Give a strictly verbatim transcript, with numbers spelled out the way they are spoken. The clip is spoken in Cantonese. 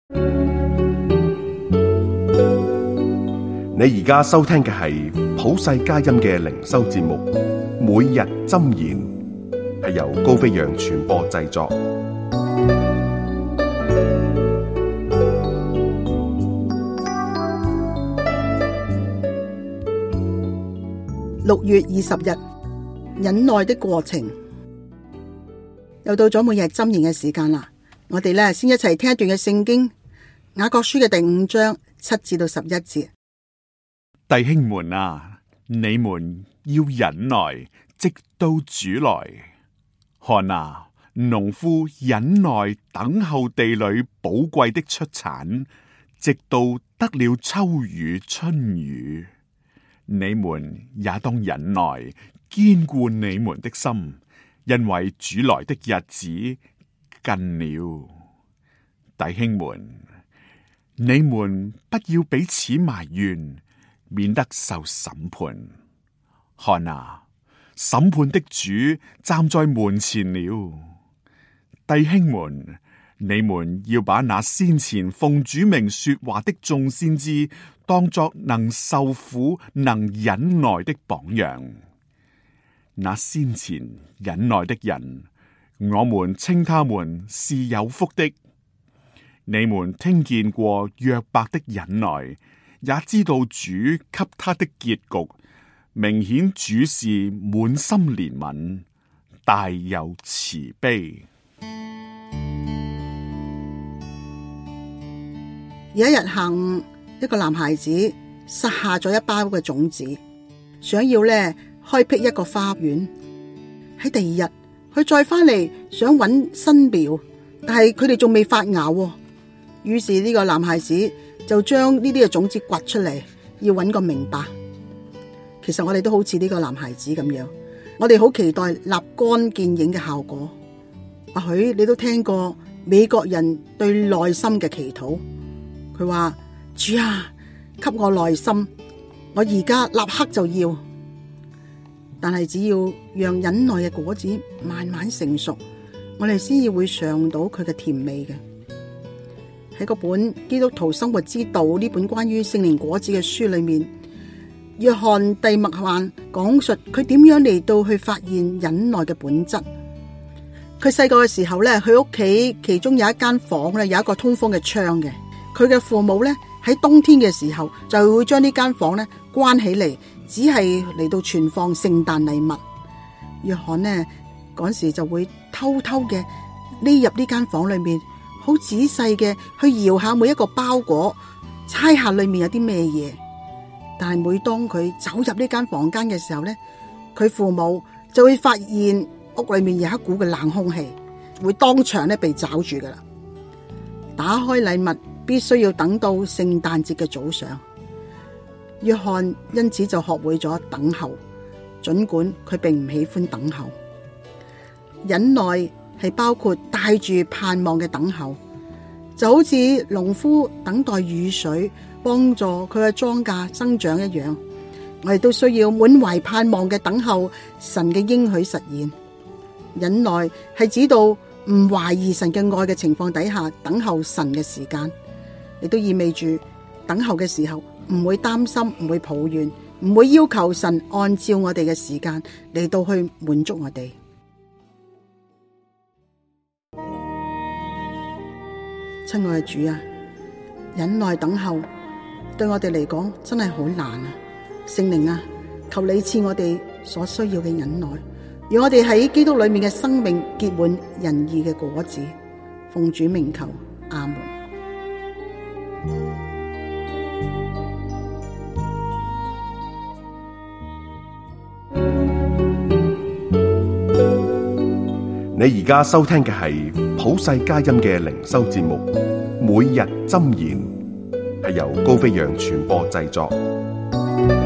你而家收聽嘅係普世佳音嘅靈修節目，每日箴言，係由高飛揚傳播製作。 六月二十日，忍耐的過程。又到咗每日箴言嘅時間啦，我哋咧先一齊聽一段嘅聖經，雅各書嘅第五章七至到十一節。 弟兄們啊，你們要忍耐，直到主來。看啊，農夫忍耐等候地裏寶貴的出產，直到得了秋雨春雨。你們也當忍耐，堅固你們的心，因為主來的日子近了。弟兄們，你們不要彼此埋怨，免得受審判。看啊，審判的主站在門前了。弟兄們，你們要把那先前奉主名說話的眾先知當作能受苦、能忍耐的榜樣。那先前忍耐的人，我們稱他們是有福的。你們聽見過約伯的忍耐，也知道主給他的結局，明顯主是滿心憐憫，大有慈悲。 有一日下午，一個男孩子撒下咗一包嘅種子，想要咧開闢一個花園。喺第二日，佢再翻嚟想揾新苗，但係佢哋仲未發芽。於是呢個男孩子就將呢啲嘅種子掘出嚟，要揾個明白。其實我哋都好似呢個男孩子咁樣，我哋好期待立竿見影嘅效果。或許你都聽過美國人對耐心嘅祈禱，佢話：主啊，給我耐心，我而家立刻就要。但係只要讓忍耐嘅果子慢慢成熟，我哋先至會嘗到佢嘅甜味嘅。喺嗰本《基督徒生活之道》呢本關於聖靈果子嘅書裏面，約翰蒂默曼講述佢點樣嚟到去發現忍耐嘅本質。佢細個嘅時候咧，佢屋企其中有一間房咧，有一個通風嘅窗嘅。佢嘅父母咧喺冬天嘅時候就會將呢間房咧關起嚟，只係嚟到存放聖誕禮物。約翰呢嗰時就會偷偷嘅匿入呢間房裏面，好仔細嘅去搖下每一個包裹，猜下裏面有啲咩嘢。但係每當佢走入呢間房間嘅時候咧，佢父母就會發現屋裏面有一股嘅冷空氣，會當場咧被抓住噶啦。打開禮物必須要等到聖誕節嘅早上。約翰因此就學會咗等候，儘管佢並唔喜歡等候。忍耐係包括帶住盼望嘅等候，就好似農夫等待雨水幫助佢嘅莊稼增長一樣。我哋都需要滿懷盼望嘅等候神嘅應許實現。忍耐係指到唔懷疑神嘅愛嘅情況底下等候神嘅時間，亦都意味住等候嘅時候唔會擔心，唔會抱怨，唔會要求神按照我哋嘅時間嚟到去滿足我哋。親愛嘅主啊，忍耐等候對我哋嚟講真係好難啊！聖靈啊，求你賜我哋所需要嘅忍耐，讓我哋喺基督裏面嘅生命結滿仁義嘅果子。奉主名求，阿門。 你而家收聽嘅係普世佳音嘅靈修節目，每日箴言，係由高飛揚傳播製作。